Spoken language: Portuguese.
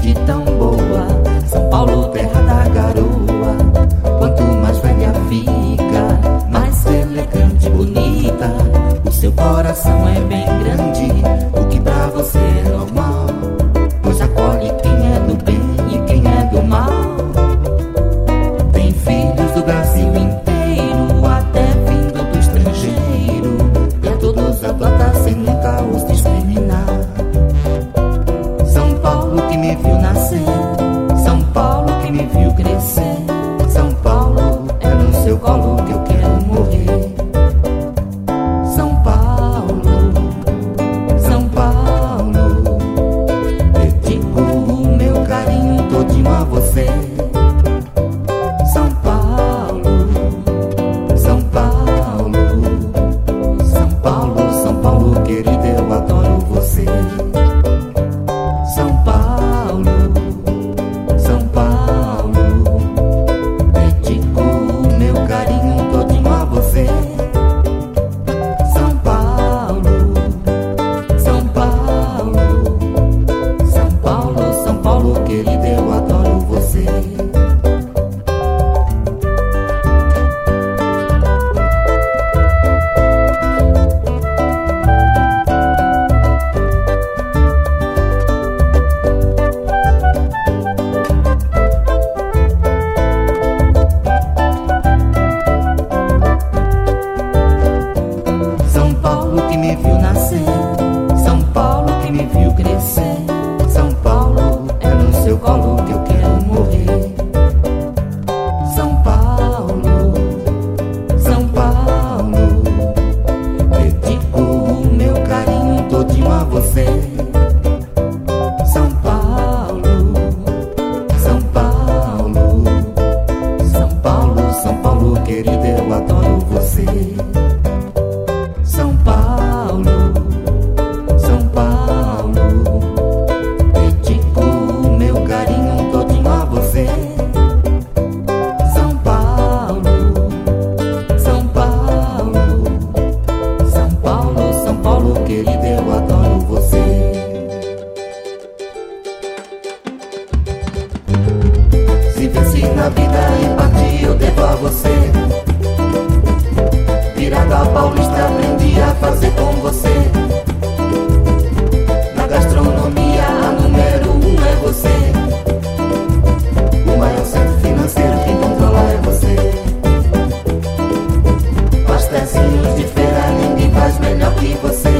gente tão boa. São Paulo, terra da garoa. Quanto mais velha fica, mais elegante e bonita. O seu coração é bem grande, o que pra você é normal, pois acolhe quem é do bem e quem é do mal. Tem filhos do Brasil inteiro, até vindo do estrangeiro, e a todos adota sem nunca os discriminar. São Paulo que me viu nascer, São Paulo que me viu crescer. São Paulo é no seu colo que eu quero morrer. São Paulo, São Paulo, dedico o meu carinho todinho a você. São Paulo, São Paulo, São Paulo, São Paulo querido, eu adoro você. São Paulo, São Paulo, dedico o meu carinho todinho a você. São Paulo, São Paulo, São Paulo, São Paulo querido, eu adoro você. São Paulo que me viu nascer, São Paulo que me viu crescer. São Paulo é no seu colo que eu quero morrer. São Paulo, São Paulo, dedico o meu carinho todinho a você. São Paulo, São Paulo, São Paulo, São Paulo querido, eu adoro você. São Paulo, São Paulo, dedico o meu carinho todinho a você. São Paulo, São Paulo, São Paulo, São Paulo querido, eu adoro você. Se venci na vida e parti, eu devo a você. Virada paulista, aprendi a fazer com você. Na gastronomia, a número 1 é você. O maior centro financeiro, quem controla é você. Pastézinhos de feira, ninguém faz melhor que você.